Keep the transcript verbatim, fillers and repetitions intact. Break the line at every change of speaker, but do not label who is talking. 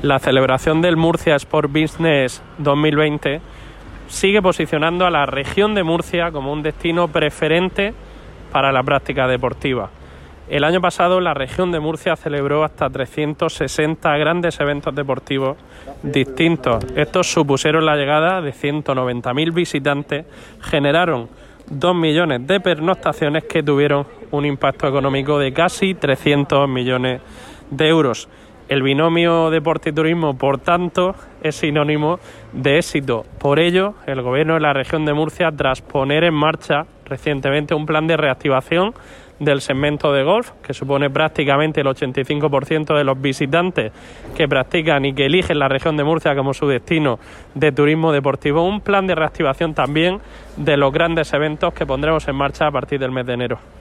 La celebración del Murcia Sport Business dos mil veinte sigue posicionando a la región de Murcia como un destino preferente para la práctica deportiva. El año pasado la región de Murcia celebró hasta trescientos sesenta grandes eventos deportivos distintos. Estos supusieron la llegada de ciento noventa mil visitantes, generaron dos millones de pernoctaciones que tuvieron un impacto económico de casi trescientos millones de euros. El binomio deporte y turismo, por tanto, es sinónimo de éxito. Por ello, el Gobierno de la región de Murcia, tras poner en marcha recientemente un plan de reactivación del segmento de golf, que supone prácticamente el ochenta y cinco por ciento de los visitantes que practican y que eligen la región de Murcia como su destino de turismo deportivo, un plan de reactivación también de los grandes eventos que pondremos en marcha a partir del mes de enero.